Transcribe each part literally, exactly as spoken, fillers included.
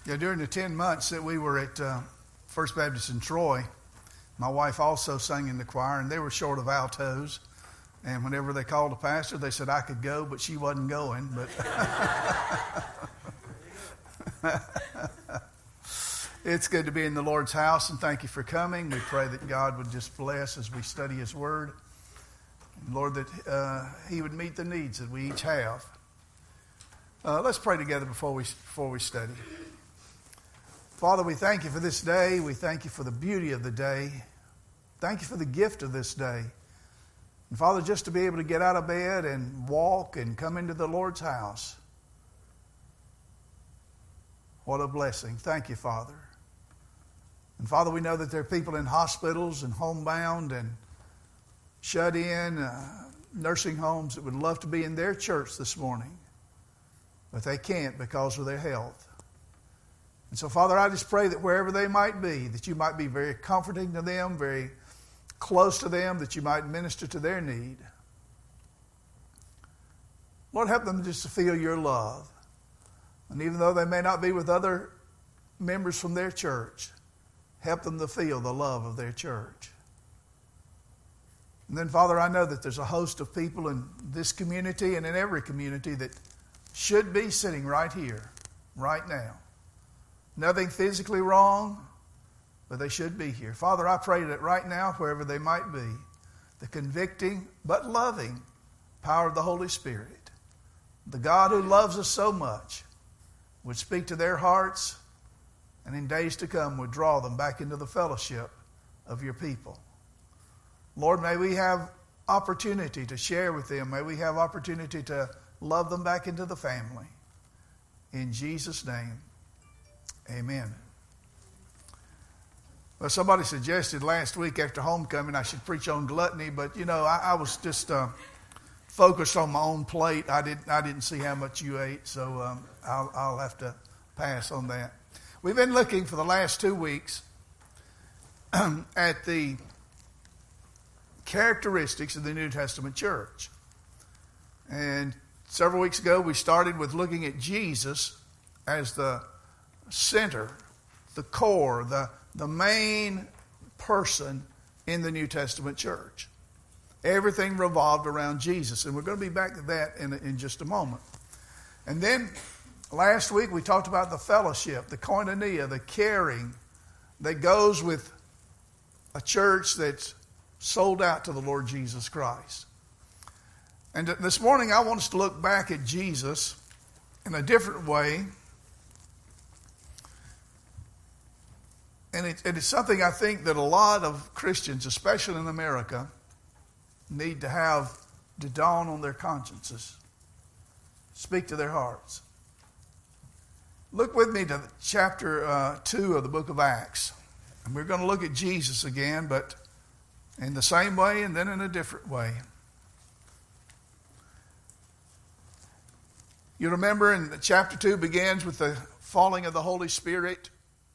Yeah, during the ten months that we were at uh, First Baptist in Troy, my wife also sang in the choir, and they were short of altos. And whenever they called a pastor, they said I could go, but she wasn't going. But it's good to be in the Lord's house, and thank you for coming. We pray that God would just bless as we study His Word. And Lord, that uh, He would meet the needs that we each have. Uh, let's pray together before we before we study. Father, we thank you for this day. We thank you for the beauty of the day. Thank you for the gift of this day. And Father, just to be able to get out of bed and walk and come into the Lord's house. What a blessing. Thank you, Father. And Father, we know that there are people in hospitals and homebound and shut in, uh, nursing homes that would love to be in their church this morning. But they can't because of their health. And so, Father, I just pray that wherever they might be, that you might be very comforting to them, very close to them, that you might minister to their need. Lord, help them just to feel your love. And even though they may not be with other members from their church, help them to feel the love of their church. And then, Father, I know that there's a host of people in this community and in every community that should be sitting right here, right now. Nothing physically wrong, but they should be here. Father, I pray that right now, wherever they might be, the convicting but loving power of the Holy Spirit, the God who loves us so much, would speak to their hearts, and in days to come would draw them back into the fellowship of your people. Lord, may we have opportunity to share with them. May we have opportunity to love them back into the family. In Jesus' name, amen. Well, somebody suggested last week after homecoming I should preach on gluttony, but, you know, I, I was just uh, focused on my own plate. I, did, I didn't see how much you ate, so um, I'll, I'll have to pass on that. We've been looking for the last two weeks at the characteristics of the New Testament church. And several weeks ago, we started with looking at Jesus as the center, the core, the, the main person in the New Testament church. Everything revolved around Jesus. And we're going to be back to that in, in just a moment. And then last week, we talked about the fellowship, the koinonia, the caring that goes with a church that's sold out to the Lord Jesus Christ. And this morning, I want us to look back at Jesus in a different way. And it, it is something I think that a lot of Christians, especially in America, need to have to dawn on their consciences, speak to their hearts. Look with me to chapter uh, two of the book of Acts. And we're going to look at Jesus again, but in the same way and then in a different way. You remember in chapter two begins with the falling of the Holy Spirit.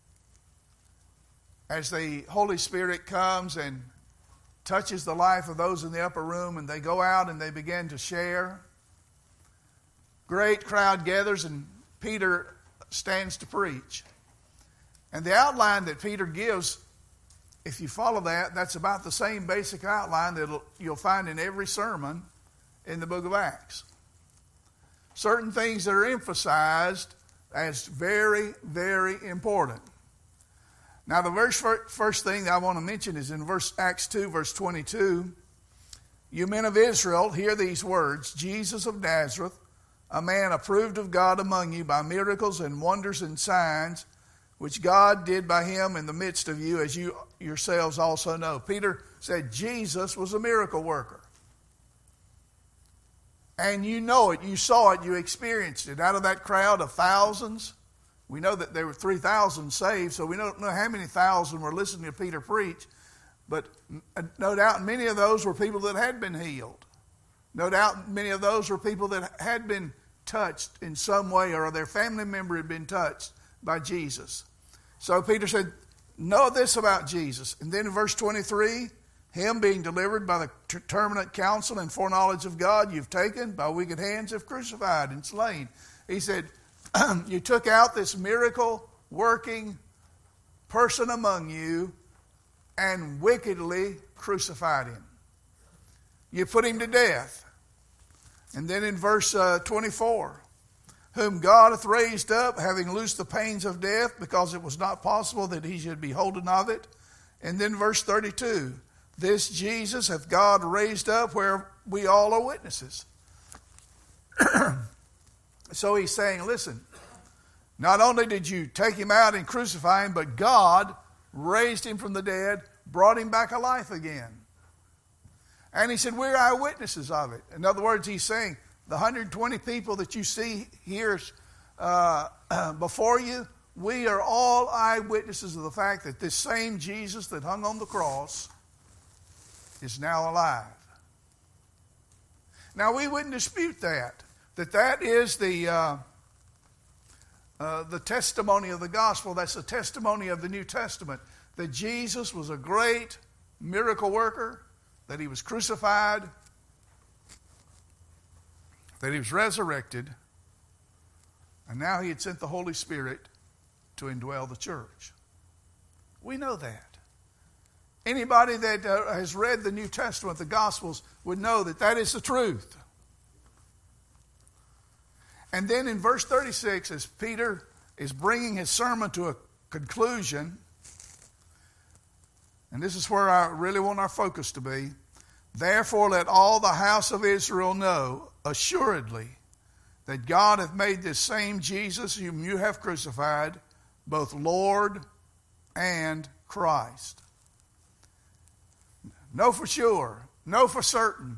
As the Holy Spirit comes and touches the life of those in the upper room, and they go out and they begin to share. Great crowd gathers and Peter stands to preach. And the outline that Peter gives, if you follow that, that's about the same basic outline that you'll find in every sermon in the book of Acts. Certain things that are emphasized as very, very important. Now, the very first thing that I want to mention is in verse Acts two, verse twenty-two. You men of Israel, hear these words. Jesus of Nazareth, a man approved of God among you by miracles and wonders and signs, which God did by him in the midst of you, as you yourselves also know. Peter said Jesus was a miracle worker. And you know it, you saw it, you experienced it. Out of that crowd of thousands, we know that there were three thousand saved, so we don't know how many thousand were listening to Peter preach. But no doubt many of those were people that had been healed. No doubt many of those were people that had been touched in some way, or their family member had been touched by Jesus. So Peter said, know this about Jesus. And then in verse twenty-three, him being delivered by the determinate counsel and foreknowledge of God, you've taken, by wicked hands have crucified and slain. He said, you took out this miracle working person among you, and wickedly crucified him. You put him to death. And then in verse uh, twenty-four, whom God hath raised up, having loosed the pains of death, because it was not possible that he should be holden of it. And then verse thirty-two, this Jesus hath God raised up, where we all are witnesses. So he's saying, listen, not only did you take him out and crucify him, but God raised him from the dead, brought him back alive again. And he said, we're eyewitnesses of it. In other words, he's saying, the one hundred twenty people that you see here uh, before you, we are all eyewitnesses of the fact that this same Jesus that hung on the cross is now alive. Now, we wouldn't dispute that, that that is the, uh, uh, the testimony of the gospel. That's the testimony of the New Testament, that Jesus was a great miracle worker, that he was crucified, that he was resurrected, and now he had sent the Holy Spirit to indwell the church. We know that. Anybody that uh, has read the New Testament, the Gospels, would know that that is the truth. And then in verse thirty-six, as Peter is bringing his sermon to a conclusion, and this is where I really want our focus to be, therefore let all the house of Israel know assuredly that God hath made this same Jesus whom you have crucified both Lord and Christ. Know for sure, know for certain,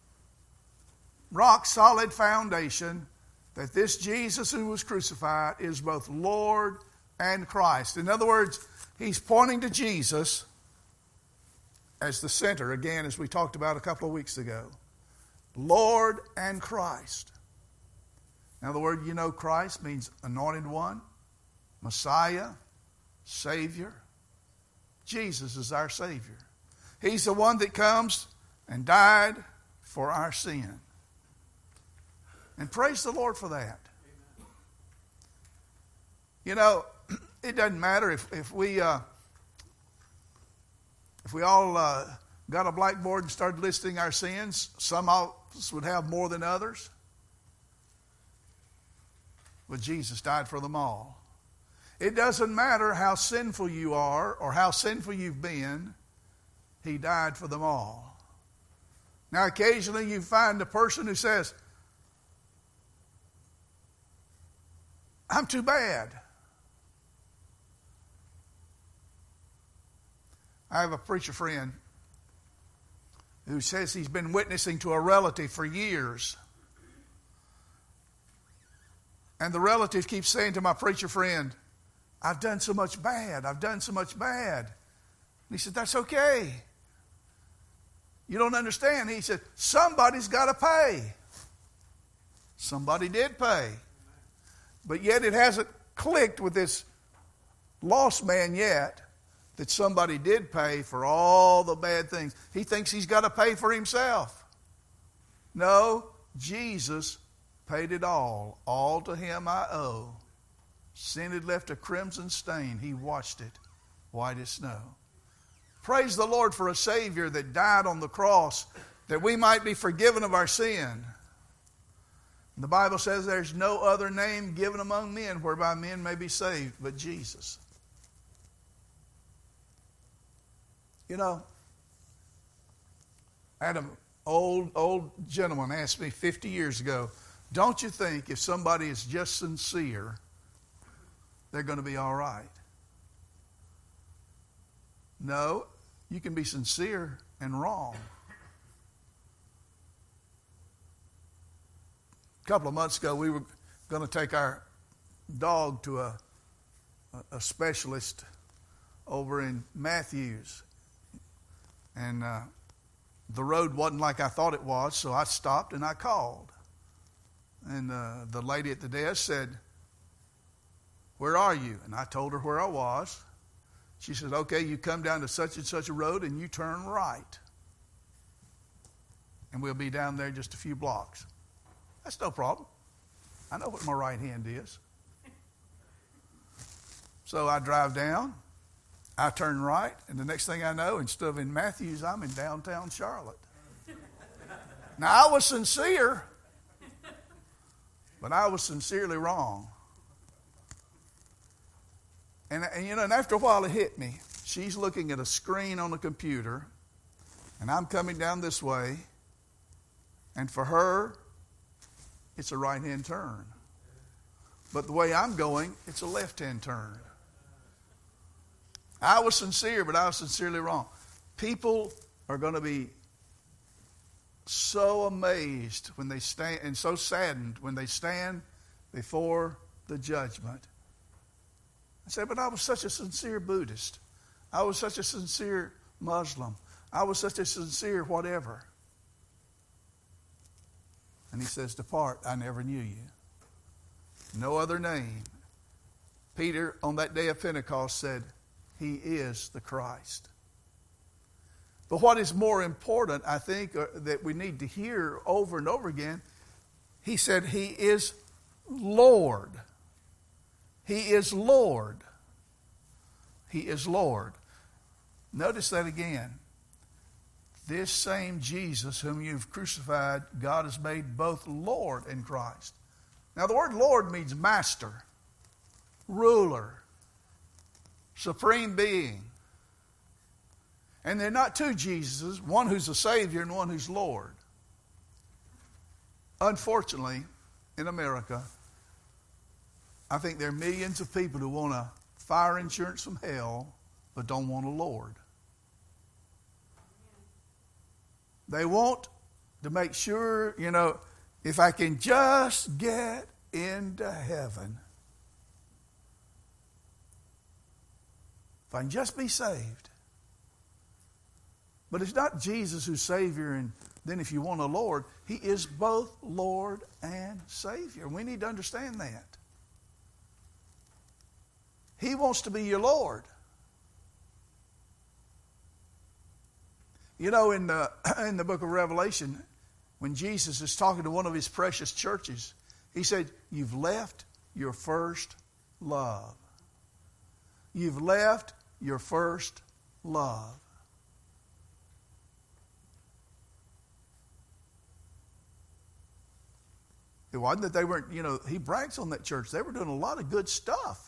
rock solid foundation, that this Jesus who was crucified is both Lord and Christ. In other words, he's pointing to Jesus as the center, again, as we talked about a couple of weeks ago. Lord and Christ. Now, the word, you know, Christ means anointed one, Messiah, Savior. Jesus is our Savior. He's the one that comes and died for our sin. And praise the Lord for that. You know, it doesn't matter if, if we uh, if we all uh, got a blackboard and started listing our sins. Some of us would have more than others. But Jesus died for them all. It doesn't matter how sinful you are or how sinful you've been. He died for them all. Now, occasionally you find a person who says, I'm too bad. I have a preacher friend who says he's been witnessing to a relative for years. And the relative keeps saying to my preacher friend, I've done so much bad. I've done so much bad. And he said, that's okay. You don't understand. He said, somebody's got to pay. Somebody did pay. But yet it hasn't clicked with this lost man yet that somebody did pay for all the bad things. He thinks he's got to pay for himself. No, Jesus paid it all. All to him I owe. Sin had left a crimson stain. He washed it white as snow. Praise the Lord for a Savior that died on the cross that we might be forgiven of our sin. The Bible says there's no other name given among men whereby men may be saved but Jesus. You know, I had an old, old gentleman ask me fifty years ago, don't you think if somebody is just sincere, they're going to be all right? No, you can be sincere and wrong. A couple of months ago, we were going to take our dog to a, a specialist over in Matthews. And uh, the road wasn't like I thought it was, so I stopped and I called. And uh, the lady at the desk said, where are you? And I told her where I was. She said, okay, you come down to such and such a road and you turn right. And we'll be down there just a few blocks. That's no problem. I know what my right hand is. So I drive down, I turn right, and the next thing I know, instead of in Matthews, I'm in downtown Charlotte. Now, I was sincere, but I was sincerely wrong. And, and, you know, and after a while it hit me. She's looking at a screen on the computer, and I'm coming down this way, and for her, it's a right-hand turn. But the way I'm going, it's a left-hand turn. I was sincere, but I was sincerely wrong. People are going to be so amazed when they stand, and so saddened when they stand before the judgment. I say, but I was such a sincere Buddhist. I was such a sincere Muslim. I was such a sincere whatever. And he says, depart, I never knew you. No other name. Peter, on that day of Pentecost, said, he is the Christ. But what is more important, I think, uh, that we need to hear over and over again, he said he is Lord. He is Lord. He is Lord. Notice that again. This same Jesus whom you've crucified, God has made both Lord and Christ. Now the word Lord means master, ruler, supreme being. And they're not two Jesuses, one who's a Savior and one who's Lord. Unfortunately, in America, I think there are millions of people who want a fire insurance from hell but don't want a Lord. They want to make sure, you know, if I can just get into heaven, if I can just be saved. But it's not Jesus who's Savior, and then if you want a Lord, He is both Lord and Savior. We need to understand that. He wants to be your Lord. You know, in the, in the book of Revelation, when Jesus is talking to one of His precious churches, He said, you've left your first love. You've left your first love. It wasn't that they weren't, you know, He brags on that church. They were doing a lot of good stuff.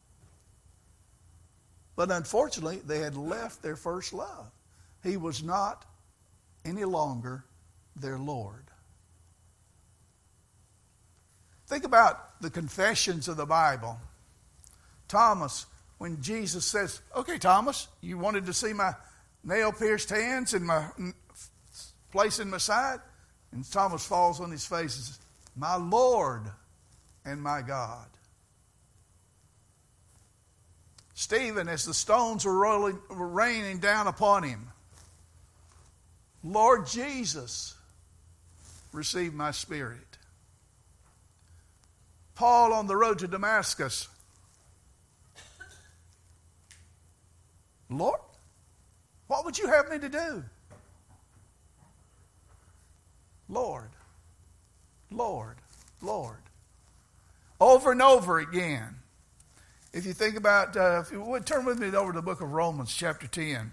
But unfortunately, they had left their first love. He was not any longer their Lord. Think about the confessions of the Bible. Thomas, when Jesus says, okay, Thomas, you wanted to see my nail-pierced hands and my place in my side? And Thomas falls on his face and says, my Lord and my God. Stephen, as the stones were, rolling, were raining down upon him, Lord Jesus, receive my spirit. Paul on the road to Damascus, Lord, what would you have me to do? Lord, Lord, Lord. Over and over again. If you think about, uh, if you would turn with me over to the book of Romans chapter ten.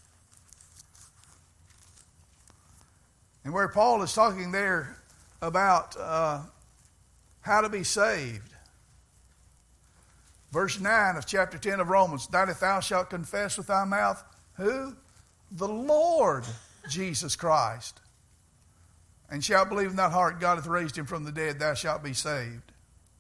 And where Paul is talking there about uh, how to be saved. Verse nine of chapter ten of Romans, that if thou shalt confess with thy mouth, who? The Lord Jesus Christ. And shalt believe in thy heart God hath raised him from the dead, thou shalt be saved.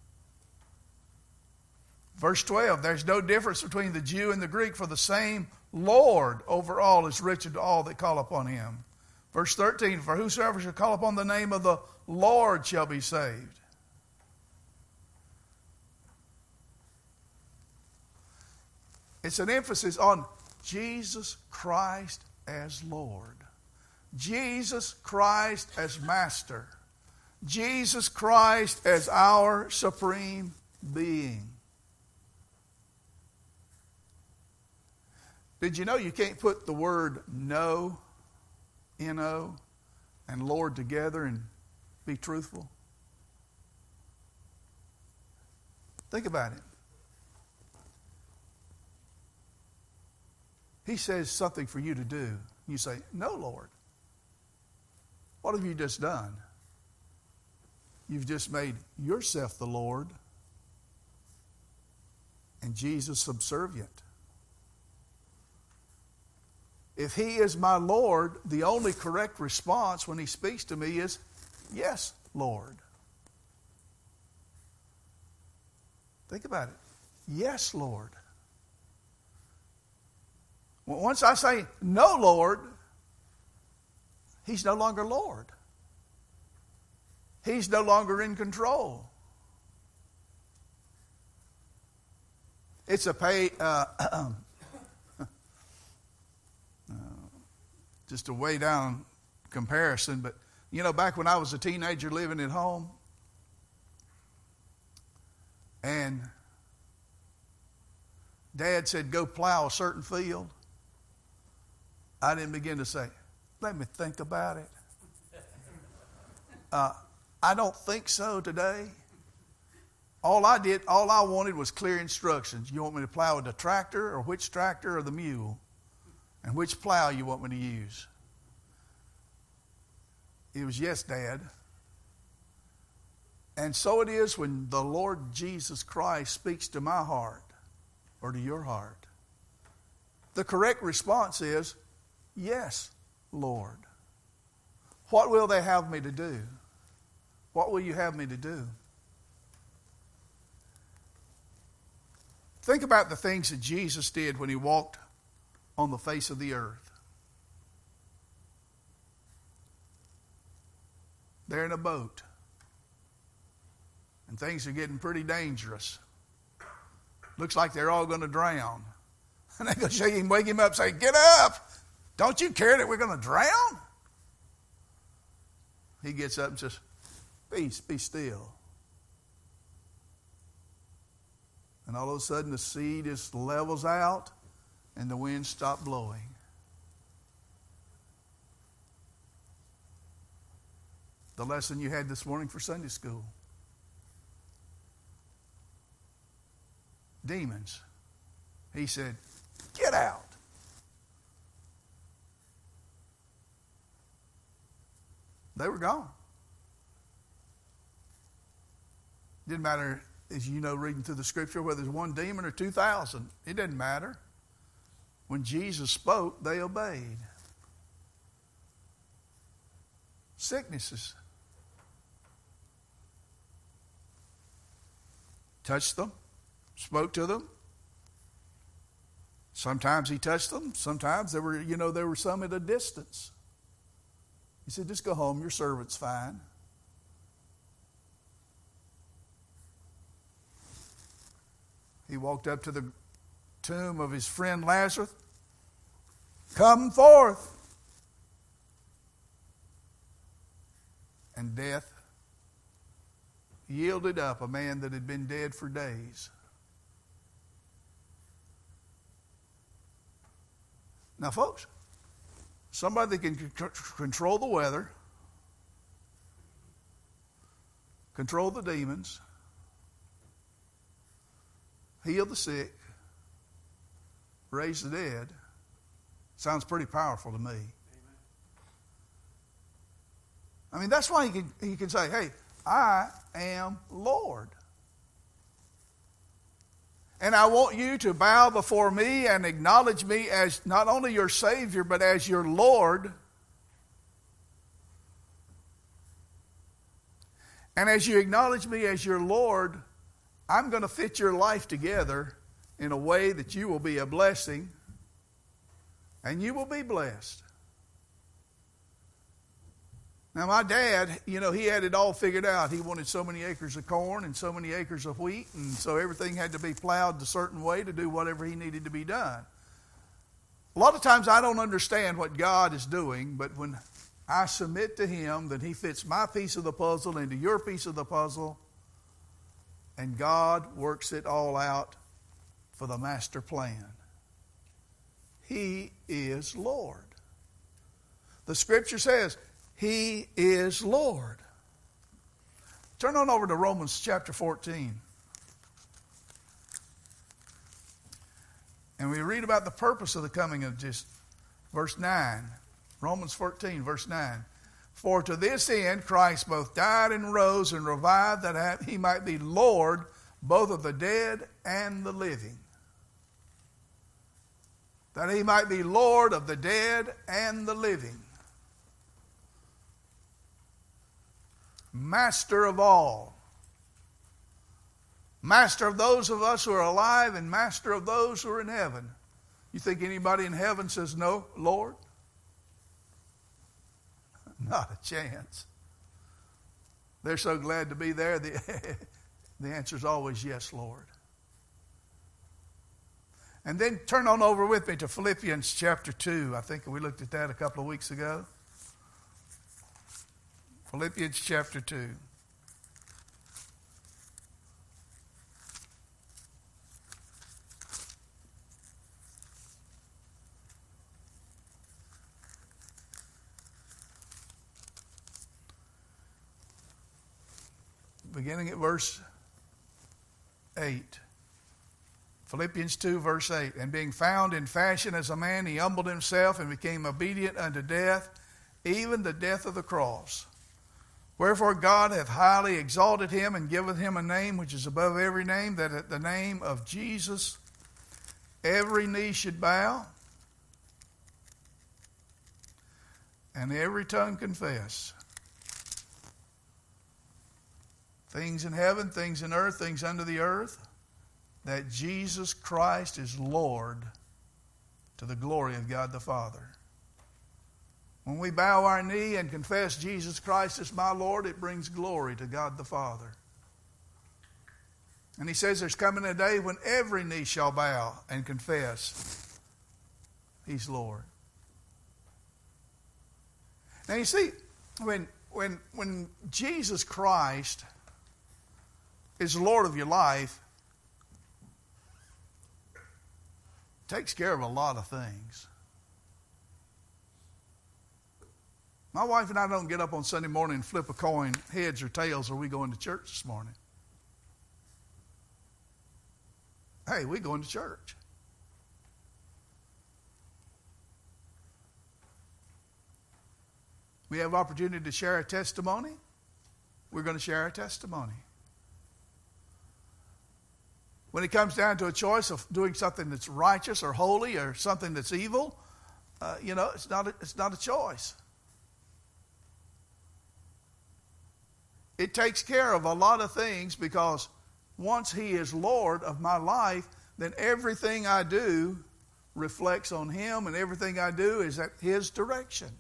Verse twelve, there's no difference between the Jew and the Greek, for the same Lord over all is rich unto all that call upon him. Verse thirteen, for whosoever shall call upon the name of the Lord shall be saved. It's an emphasis on Jesus Christ as Lord. Jesus Christ as Master. Jesus Christ as our supreme being. Did you know you can't put the word know, N O, and Lord together and be truthful? Think about it. He says something for you to do. You say, no, Lord. What have you just done? You've just made yourself the Lord and Jesus subservient. If He is my Lord, the only correct response when He speaks to me is, yes, Lord. Think about it. Yes, Lord. Well, once I say, no, Lord, He's no longer Lord. He's no longer in control. It's a pay, uh, uh, just a way down comparison, but you know, back when I was a teenager living at home, and Dad said, go plow a certain field, I didn't begin to say, let me think about it. Uh, I don't think so today. All I did, all I wanted was clear instructions. You want me to plow with the tractor, or which tractor, or the mule? And which plow you want me to use? It was, yes, Dad. And so it is when the Lord Jesus Christ speaks to my heart or to your heart. The correct response is, yes, Lord. What will they have me to do? What will you have me to do? Think about the things that Jesus did when He walked on the face of the earth. They're in a boat. And things are getting pretty dangerous. Looks like they're all going to drown. And they go shake him, wake him up, say, get up! Don't you care that we're going to drown? He gets up and says, peace, be still. And all of a sudden the sea just levels out and the wind stopped blowing. The lesson you had this morning for Sunday school. Demons. He said, get out. They were gone. Didn't matter, as you know, reading through the scripture, whether it's one demon or two thousand. It didn't matter. When Jesus spoke, they obeyed. Sicknesses. Touched them. Spoke to them. Sometimes He touched them. Sometimes there were, you know, there were some at a distance. He said, just go home. Your servant's fine. He walked up to the tomb of his friend Lazarus. Come forth. And death yielded up a man that had been dead for days. Now, folks, somebody that can c- control the weather, control the demons, heal the sick, raise the dead, sounds pretty powerful to me. Amen. I mean, that's why he can, he can say, hey, I am Lord. And I want you to bow before me and acknowledge me as not only your Savior, but as your Lord. And as you acknowledge me as your Lord, I'm going to fit your life together in a way that you will be a blessing and you will be blessed. Now, my dad, you know, he had it all figured out. He wanted so many acres of corn and so many acres of wheat, and so everything had to be plowed a certain way to do whatever he needed to be done. A lot of times I don't understand what God is doing, but when I submit to Him, then He fits my piece of the puzzle into your piece of the puzzle, and God works it all out for the master plan. He is Lord. The Scripture says, He is Lord. Turn on over to Romans chapter fourteen. And we read about the purpose of the coming of just verse nine. Romans fourteen, verse nine. For to this end Christ both died and rose and revived, that he might be Lord both of the dead and the living. That he might be Lord of the dead and the living. Master of all. Master of those of us who are alive and master of those who are in heaven. You think anybody in heaven says, no, Lord? Not a chance. They're so glad to be there. The, the answer is always yes, Lord. And then turn on over with me to Philippians chapter two. I think we looked at that a couple of weeks ago. Philippians chapter two. Beginning at verse eight. Philippians two, verse eight. And being found in fashion as a man, he humbled himself and became obedient unto death, even the death of the cross. Wherefore God hath highly exalted him and given him a name which is above every name, that at the name of Jesus every knee should bow and every tongue confess. Things in heaven, things in earth, things under the earth, that Jesus Christ is Lord, to the glory of God the Father. When we bow our knee and confess Jesus Christ as my Lord, it brings glory to God the Father. And he says there's coming a day when every knee shall bow and confess he's Lord. Now you see, when, when, when Jesus Christ is Lord of your life, takes care of a lot of things. My wife and I don't get up on Sunday morning and flip a coin, heads or tails, are we going to church this morning? Hey, we going to church. We have opportunity to share a testimony. We're going to share our testimony. When it comes down to a choice of doing something that's righteous or holy or something that's evil, uh, you know, it's not a, it's not a choice. It takes care of a lot of things, because once he is Lord of my life, then everything I do reflects on him, and everything I do is at his direction.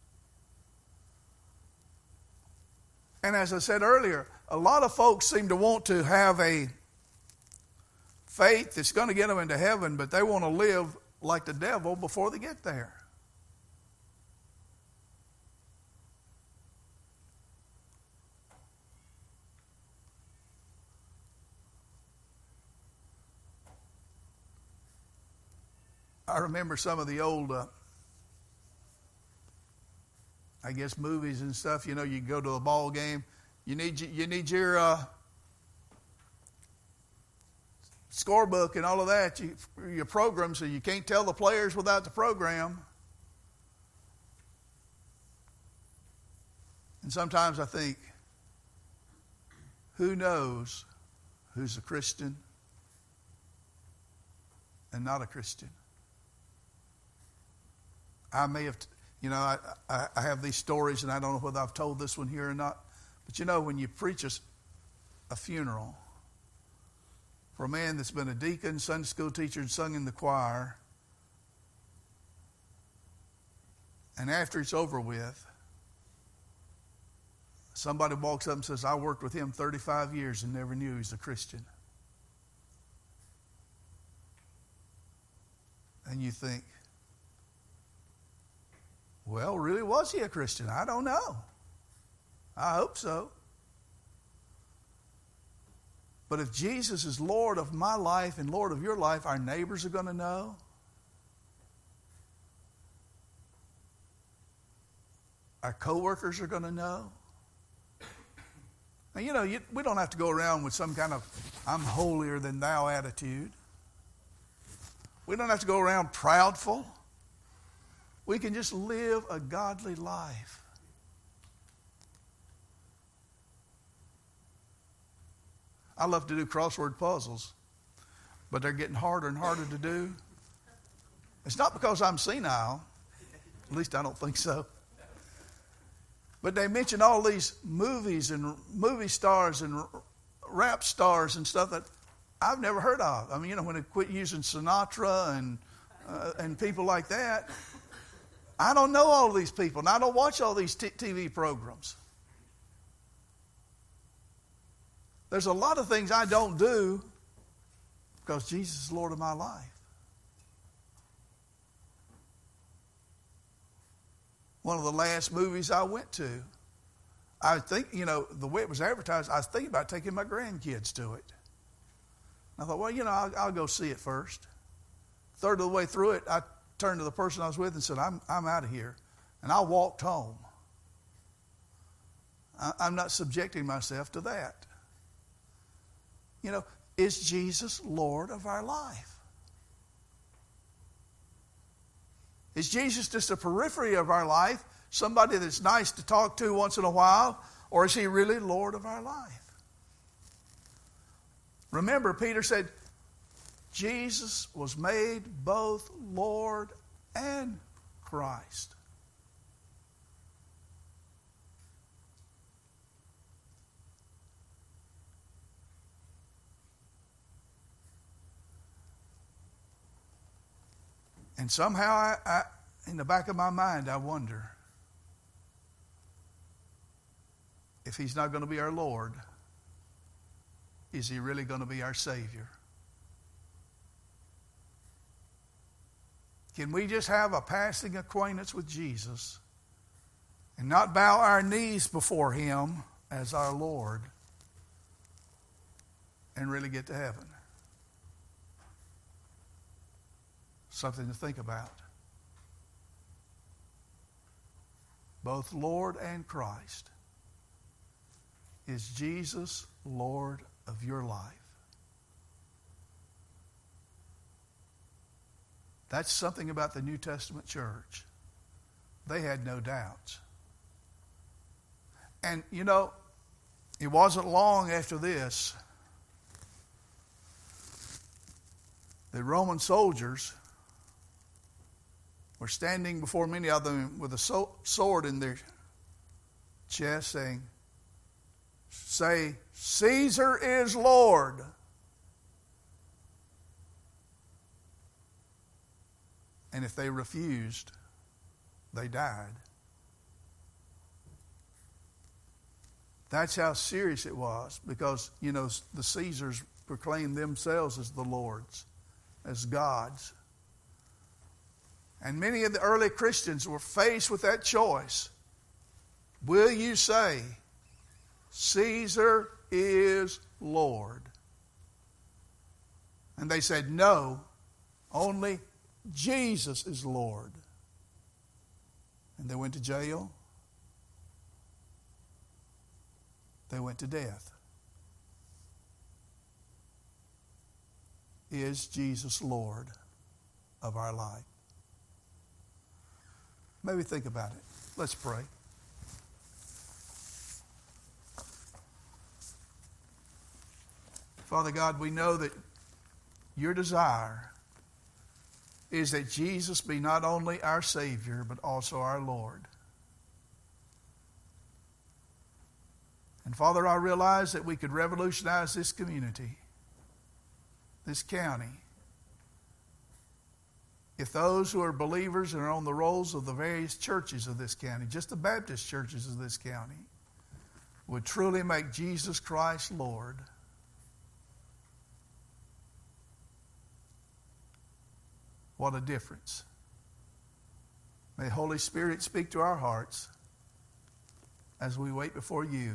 And as I said earlier, a lot of folks seem to want to have a faith that's going to get them into heaven, but they want to live like the devil before they get there. I remember some of the old, uh, I guess, movies and stuff. You know, you go to a ball game. You need you need your uh, scorebook and all of that, you, your program, so you can't tell the players without the program. And sometimes I think, who knows who's a Christian and not a Christian? I may have, you know, I, I, I have these stories, and I don't know whether I've told this one here or not. But you know, when you preach a, a funeral for a man that's been a deacon, Sunday school teacher, and sung in the choir, and after it's over with, somebody walks up and says, I worked with him thirty-five years and never knew he's a Christian. And you think, well, really, was he a Christian? I don't know. I hope so. But if Jesus is Lord of my life and Lord of your life, our neighbors are going to know. Our coworkers are going to know. Now, you know, you, we don't have to go around with some kind of I'm holier than thou attitude. We don't have to go around proudful. We can just live a godly life. I love to do crossword puzzles, but they're getting harder and harder to do. It's not because I'm senile. At least I don't think so. But they mention all these movies and movie stars and rap stars and stuff that I've never heard of. I mean, you know, when they quit using Sinatra and uh, and people like that, I don't know all of these people, and I don't watch all these t- TV programs. There's a lot of things I don't do because Jesus is Lord of my life. One of the last movies I went to, I think, you know, the way it was advertised, I was thinking about taking my grandkids to it. I thought, well, you know, I'll, I'll go see it first. Third of the way through it, I turned to the person I was with and said, I'm, I'm out of here. And I walked home. I, I'm not subjecting myself to that. You know, is Jesus Lord of our life? Is Jesus just a periphery of our life, somebody that's nice to talk to once in a while, or is he really Lord of our life? Remember, Peter said, Jesus was made both Lord and Christ. And somehow, I, I, in the back of my mind, I wonder if he's not going to be our Lord, is he really going to be our Savior? Can we just have a passing acquaintance with Jesus and not bow our knees before him as our Lord and really get to heaven? Something to think about. Both Lord and Christ. Is Jesus Lord of your life? That's something about the New Testament church. They had no doubts. And, you know, it wasn't long after this, the Roman soldiers were standing before many of them with a sword in their chest saying, say, Caesar is Lord. And if they refused, they died. That's how serious it was, because, you know, the Caesars proclaimed themselves as the Lords, as gods. And many of the early Christians were faced with that choice. Will you say, Caesar is Lord? And they said, no, only Jesus is Lord. And they went to jail. They went to death. Is Jesus Lord of our life? Maybe think about it. Let's pray. Father God, we know that your desire is that Jesus be not only our Savior, but also our Lord. And Father, I realize that we could revolutionize this community, this county, if those who are believers and are on the rolls of the various churches of this county, just the Baptist churches of this county, would truly make Jesus Christ Lord. What a difference. May Holy Spirit speak to our hearts as we wait before you.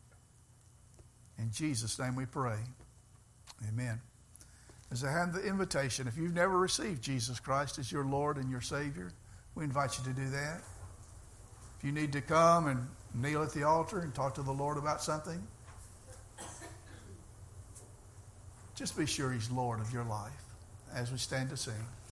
In Jesus' name we pray. Amen. As I have the invitation, if you've never received Jesus Christ as your Lord and your Savior, we invite you to do that. If you need to come and kneel at the altar and talk to the Lord about something, just be sure he's Lord of your life. as we stand to sing.